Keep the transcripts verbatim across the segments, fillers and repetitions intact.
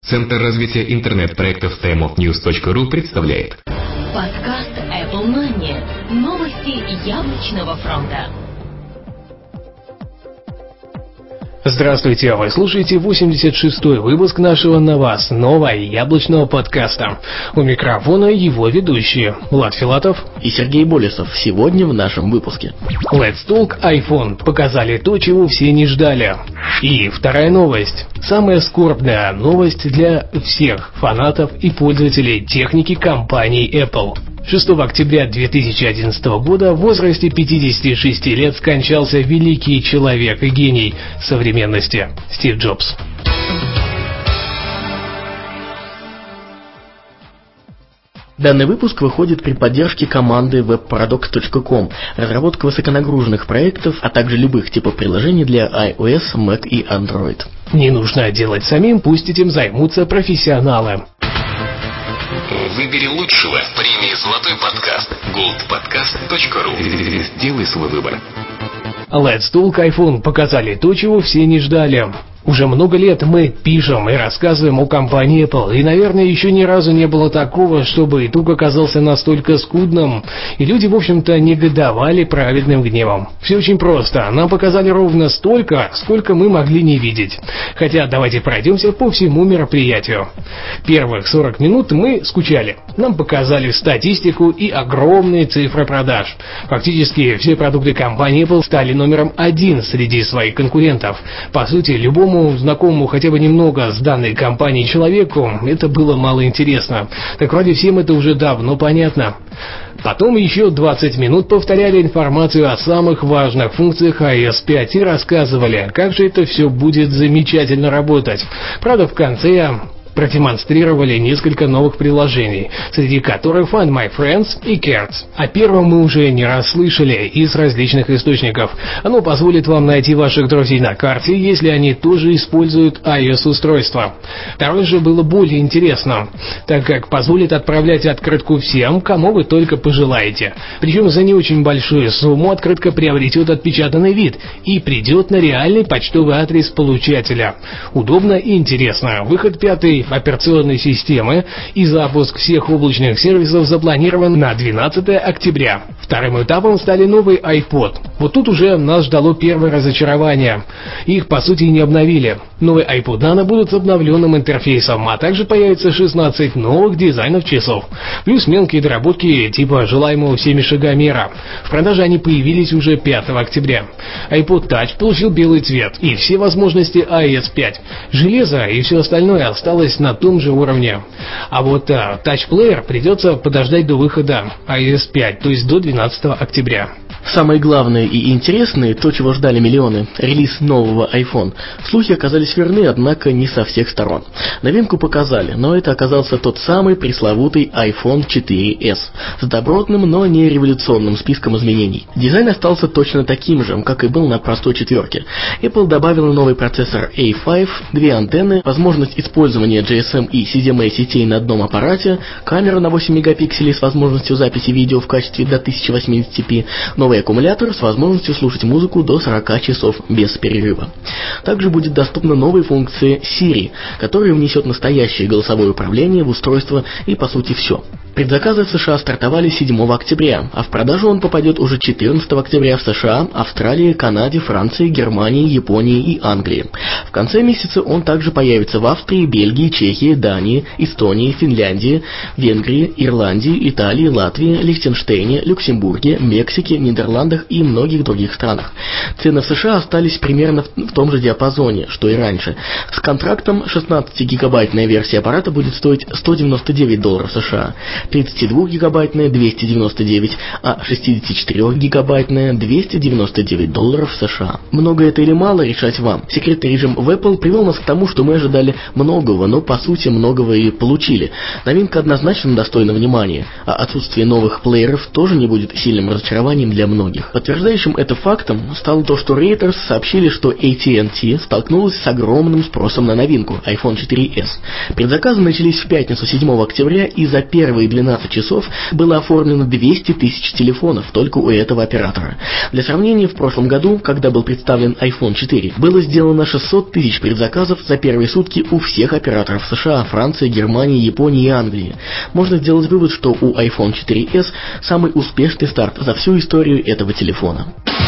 Центр развития интернет-проектов таймофньюз точка ру представляет подкаст Apple Money. Новости яблочного фронта. Здравствуйте, вы слушаете восемьдесят шестой выпуск нашего новостного яблочного подкаста. У микрофона его ведущие Влад Филатов и Сергей Болесов. Сегодня в нашем выпуске Let's Talk iPhone. Показали то, чего все не ждали. И вторая новость. Самая скорбная новость для всех фанатов и пользователей техники компании Apple. шестого октября две тысячи одиннадцатого года в возрасте пятидесяти шести лет скончался великий человек и гений современности Стив Джобс. Данный выпуск выходит при поддержке команды веб парадокс точка ком, разработка высоконагруженных проектов, а также любых типов приложений для iOS, Mac и Android. Не нужно делать самим, пусть этим займутся профессионалы. Выбери лучшего в премии «Золотой подкаст» голд подкаст точка ру. Сделай свой выбор. Let's Talk iPhone. Показали то, чего все не ждали. Уже много лет мы пишем и рассказываем о компании Apple, и, наверное, еще ни разу не было такого, чтобы итог оказался настолько скудным, и люди, в общем-то, негодовали праведным гневом. Все очень просто. Нам показали ровно столько, сколько мы могли не видеть. Хотя давайте пройдемся по всему мероприятию. Первых сорок минут мы скучали. Нам показали статистику и огромные цифры продаж. Фактически все продукты компании Apple стали номером один среди своих конкурентов. По сути, любому знакомому хотя бы немного с данной компанией человеку это было мало интересно. Так вроде всем это уже давно понятно. Потом еще двадцать минут повторяли информацию о самых важных функциях ай о эс пять и рассказывали, как же это все будет замечательно работать. Правда, в конце продемонстрировали несколько новых приложений, среди которых Find My Friends и Cards. О первом мы уже не раз слышали из различных источников. Оно позволит вам найти ваших друзей на карте, если они тоже используют iOS-устройство. Второе же было более интересно, так как позволит отправлять открытку всем, кому вы только пожелаете. Причем за не очень большую сумму открытка приобретет отпечатанный вид и придет на реальный почтовый адрес получателя. Удобно и интересно. Выход пятой операционной системы и запуск всех облачных сервисов запланирован на двенадцатое октября. Вторым этапом стали новый iPod. Вот тут уже нас ждало первое разочарование. Их, по сути, не обновили. Новый iPod Nano будут с обновленным интерфейсом, а также появится шестнадцать новых дизайнов часов. Плюс мелкие доработки типа желаемого всеми шагомера. В продаже они появились уже пятого октября. iPod Touch получил белый цвет и все возможности ай о эс пять. Железо и все остальное осталось на том же уровне. А вот а, Touch Player придется подождать до выхода ай о эс пять, то есть до двенадцатого октября. Самое главное и интересное, то, чего ждали миллионы, релиз нового iPhone. Слухи оказались верны, однако не со всех сторон. Новинку показали, но это оказался тот самый пресловутый iPhone четыре эс с добротным, но не революционным списком изменений. Дизайн остался точно таким же, как и был на простой четверке. Apple добавила новый процессор эй пять, две антенны, возможность использования джи эс эм и си ди эм эй сетей на одном аппарате, камеру на восемь мегапикселей с возможностью записи видео в качестве до тысяча восемьдесят пи, новый аккумулятор с возможностью слушать музыку до сорока часов без перерыва. Также будет доступна новая функция Siri, которая внесет настоящее голосовое управление в устройство и по сути все. Предзаказы в США стартовали седьмого октября, а в продажу он попадет уже четырнадцатого октября в США, Австралии, Канаде, Франции, Германии, Японии и Англии. В конце месяца он также появится в Австрии, Бельгии, Чехии, Дании, Эстонии, Финляндии, Венгрии, Ирландии, Италии, Латвии, Лихтенштейне, Люксембурге, Мексике, Нидерландах и многих других странах. Цены в США остались примерно в том же диапазоне, что и раньше. С контрактом шестнадцатигигабайтная версия аппарата будет стоить сто девяносто девять долларов США. тридцатидвухгигабайтная двести девяносто девять, а шестидесятичетырёхгигабайтная двести девяносто девять долларов США. Много это или мало, решать вам. Секретный режим в Apple привел нас к тому, что мы ожидали многого, но по сути многого и получили. Новинка однозначно достойна внимания, а отсутствие новых плееров тоже не будет сильным разочарованием для многих. Подтверждающим это фактом стало то, что Reuters сообщили, что эй ти энд ти столкнулась с огромным спросом на новинку айфон четыре эс. Предзаказы начались в пятницу седьмого октября, и за первые двенадцать часов было оформлено двести тысяч телефонов только у этого оператора. Для сравнения, в прошлом году, когда был представлен айфон четыре, было сделано шестьсот тысяч предзаказов за первые сутки у всех операторов США, Франции, Германии, Японии и Англии. Можно сделать вывод, что у айфон четыре эс самый успешный старт за всю историю этого телефона.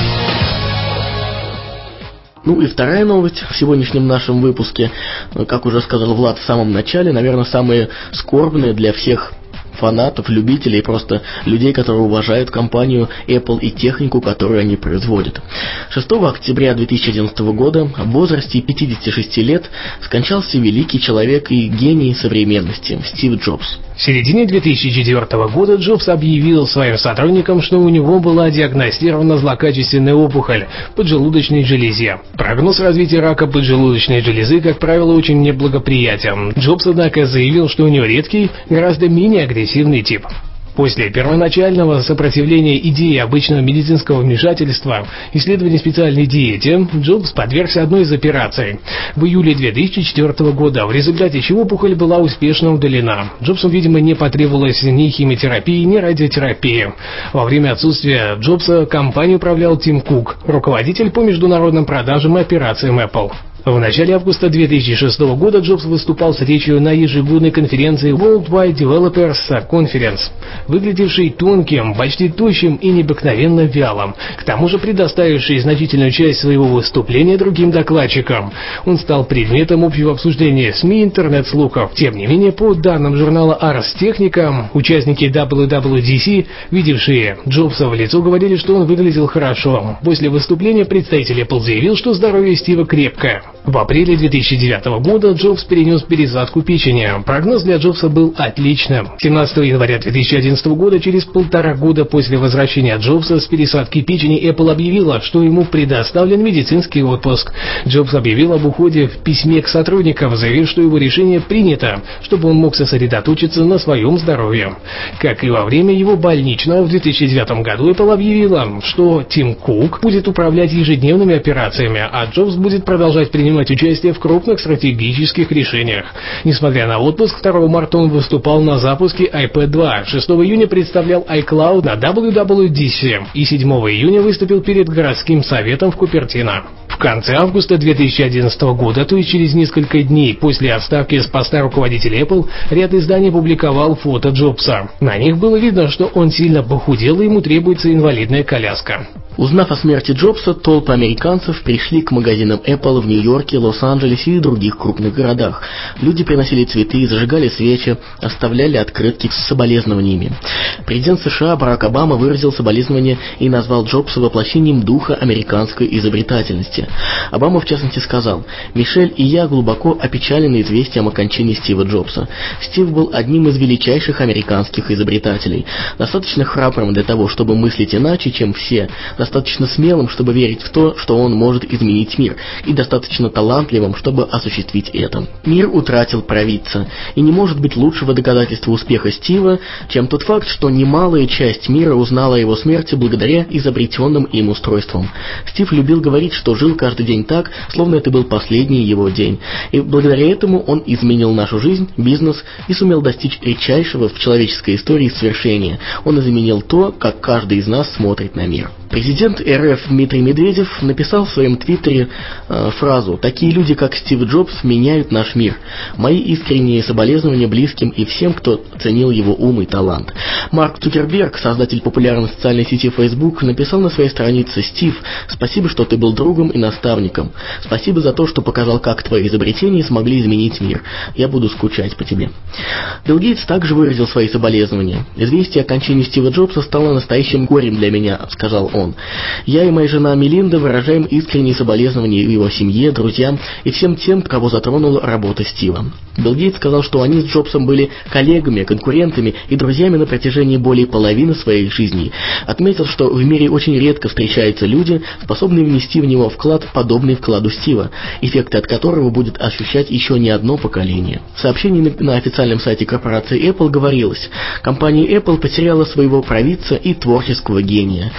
Ну и вторая новость в сегодняшнем нашем выпуске, как уже сказал Влад в самом начале, наверное, самая скорбная для всех фанатов, любителей, просто людей, которые уважают компанию Apple и технику, которую они производят. шестого октября две тысячи одиннадцатого года в возрасте пятидесяти шести лет скончался великий человек и гений современности Стив Джобс. В середине две тысячи четвёртого года Джобс объявил своим сотрудникам, что у него была диагностирована злокачественная опухоль в поджелудочной железе. Прогноз развития рака поджелудочной железы, как правило, очень неблагоприятен. Джобс, однако, заявил, что у него редкий, гораздо менее агрессивный тип. После первоначального сопротивления идеи обычного медицинского вмешательства, исследования специальной диете, Джобс подвергся одной из операций в июле две тысячи четвёртого года, в результате чего опухоль была успешно удалена. Джобсу, видимо, не потребовалось ни химиотерапии, ни радиотерапии. Во время отсутствия Джобса компанией управлял Тим Кук, руководитель по международным продажам и операциям Apple. В начале августа две тысячи шестого года Джобс выступал с речью на ежегодной конференции Worldwide Developers Conference, выглядевшей тонким, почти тощим и необыкновенно вялым, к тому же предоставивший значительную часть своего выступления другим докладчикам. Он стал предметом общего обсуждения СМИ и интернет-слухов. Тем не менее, по данным журнала Ars Technica, участники дабл ю дабл ю ди си, видевшие Джобса в лицо, говорили, что он выглядел хорошо. После выступления представитель Apple заявил, что здоровье Стива крепкое. В апреле две тысячи девятого года Джобс перенес пересадку печени. Прогноз для Джобса был отличным. семнадцатого января две тысячи одиннадцатого года, через полтора года после возвращения Джобса с пересадки печени, Apple объявила, что ему предоставлен медицинский отпуск. Джобс объявил об уходе в письме к сотрудникам, заявив, что его решение принято, чтобы он мог сосредоточиться на своем здоровье. Как и во время его больничного в две тысячи девятом году, Apple объявила, что Тим Кук будет управлять ежедневными операциями, а Джобс будет продолжать принимать участие в крупных стратегических решениях. Несмотря на отпуск, второго марта он выступал на запуске iPad два, шестого июня представлял iCloud на дабл ю дабл ю ди си и седьмого июня выступил перед городским советом в Купертино. В конце августа две тысячи одиннадцатого года, то есть через несколько дней после отставки с поста руководителя Apple, ряд изданий публиковал фото Джобса. На них было видно, что он сильно похудел и ему требуется инвалидная коляска. Узнав о смерти Джобса, толпы американцев пришли к магазинам Apple в Нью-Йорке, Лос-Анджелесе и других крупных городах. Люди приносили цветы, зажигали свечи, оставляли открытки с соболезнованиями. Президент США Барак Обама выразил соболезнования и назвал Джобса воплощением духа американской изобретательности. Обама, в частности, сказал: «Мишель и я глубоко опечалены известием о кончине Стива Джобса. Стив был одним из величайших американских изобретателей, достаточно храбрым для того, чтобы мыслить иначе, чем все, достаточно смелым, чтобы верить в то, что он может изменить мир, и достаточно талантливым, чтобы осуществить это. Мир утратил провидца, и не может быть лучшего доказательства успеха Стива, чем тот факт, что немалая часть мира узнала о его смерти благодаря изобретенным им устройствам. Стив любил говорить, что жил каждый день так, словно это был последний его день, и благодаря этому он изменил нашу жизнь, бизнес и сумел достичь редчайшего в человеческой истории свершения. Он изменил то, как каждый из нас смотрит на мир». Президент эр эф Дмитрий Медведев написал в своем твиттере э, фразу: «Такие люди, как Стив Джобс, меняют наш мир. Мои искренние соболезнования близким и всем, кто ценил его ум и талант». Марк Цукерберг, создатель популярной социальной сети Facebook, написал на своей странице: «Стив, спасибо, что ты был другом и наставником. Спасибо за то, что показал, как твои изобретения смогли изменить мир. Я буду скучать по тебе». Билл Гейтс также выразил свои соболезнования. «Известие о кончине Стива Джобса стало настоящим горем для меня», — сказал он. «Я и моя жена Мелинда выражаем искренние соболезнования его семье, друзьям и всем тем, кого затронула работа Стива». Билл Гейтс сказал, что они с Джобсом были коллегами, конкурентами и друзьями на протяжении более половины своей жизни. Отметил, что в мире очень редко встречаются люди, способные внести в него вклад, подобный вкладу Стива, эффекты от которого будет ощущать еще не одно поколение. В сообщении на официальном сайте корпорации Apple говорилось: «Компания Apple потеряла своего провидца и творческого гения. Мир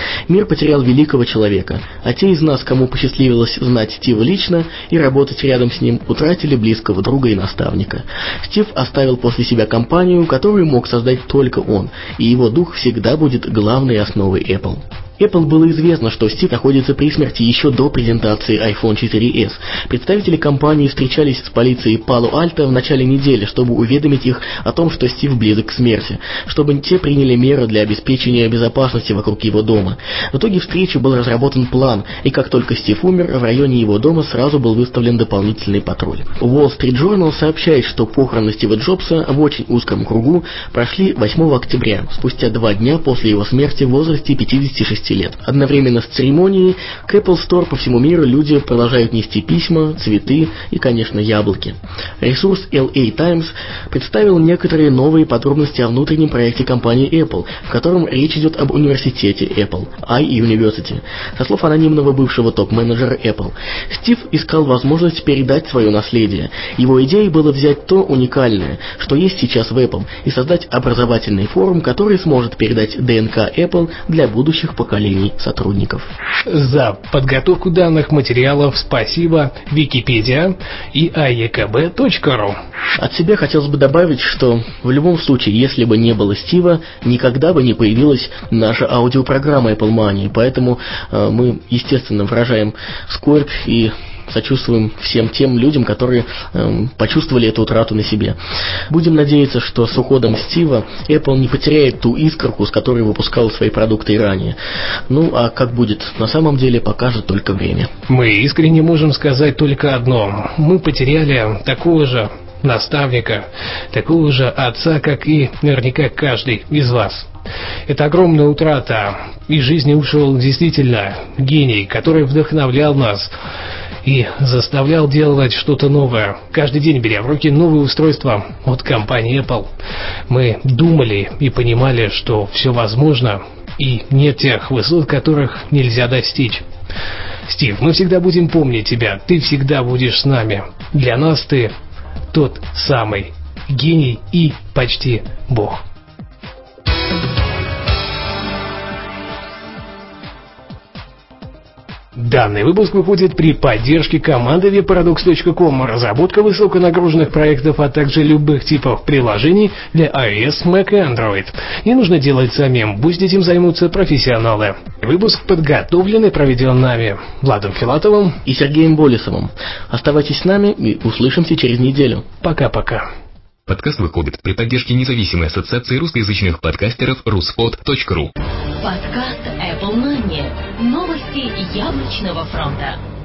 потерял великого человека, а те из нас, кому посчастливилось знать Стива лично и работать рядом с ним, утратили близкого друга и наставника. Стив оставил после себя компанию, которую мог создать только он, и его дух всегда будет главной основой Apple. Apple было известно, что Стив находится при смерти еще до презентации айфон четыре эс. Представители компании встречались с полицией Пало-Альто в начале недели, чтобы уведомить их о том, что Стив близок к смерти, чтобы те приняли меры для обеспечения безопасности вокруг его дома. В итоге встречи был разработан план, и как только Стив умер, в районе его дома сразу был выставлен дополнительный патруль. Wall Street Journal сообщает, что похороны Стива Джобса в очень узком кругу прошли восьмого октября, спустя два дня после его смерти в возрасте пятидесяти шести лет. Одновременно с церемонией к Apple Store по всему миру люди продолжают нести письма, цветы и, конечно, яблоки. Ресурс эл эй Times представил некоторые новые подробности о внутреннем проекте компании Apple, в котором речь идет об университете Apple, iUniversity. Со слов анонимного бывшего топ-менеджера Apple, Стив искал возможность передать свое наследие. Его идеей было взять то уникальное, что есть сейчас в Apple, и создать образовательный форум, который сможет передать ДНК Apple для будущих поколений сотрудников. За подготовку данных материалов спасибо Википедия и эй и ка бэ точка ру. От себя хотелось бы добавить, что в любом случае, если бы не было Стива, никогда бы не появилась наша аудиопрограмма Apple Money, поэтому э, мы, естественно, выражаем скорбь и сочувствуем всем тем людям, которые э, почувствовали эту утрату на себе. Будем надеяться, что с уходом Стива Apple не потеряет ту искорку, с которой выпускал свои продукты и ранее. Ну, а как будет на самом деле, покажет только время. Мы искренне можем сказать только одно. Мы потеряли такого же наставника, такого же отца, как и наверняка каждый из вас. Это огромная утрата. Из жизни ушел действительно гений, который вдохновлял нас и заставлял делать что-то новое. Каждый день, беря в руки новые устройства от компании Apple, мы думали и понимали, что все возможно, и нет тех высот, которых нельзя достичь. Стив, мы всегда будем помнить тебя, ты всегда будешь с нами. Для нас ты тот самый гений и почти бог. Данный выпуск выходит при поддержке команды веб парадокс точка ком. Разработка высоконагруженных проектов, а также любых типов приложений для iOS, Mac и Android. Не нужно делать самим, пусть этим займутся профессионалы. Выпуск подготовлен и проведен нами, Владом Филатовым и Сергеем Болесовым. Оставайтесь с нами и услышимся через неделю. Пока-пока. Подкаст выходит при поддержке независимой ассоциации русскоязычных подкастеров руспод точка ру. Подкаст Apple Money. Новости яблочного фронта.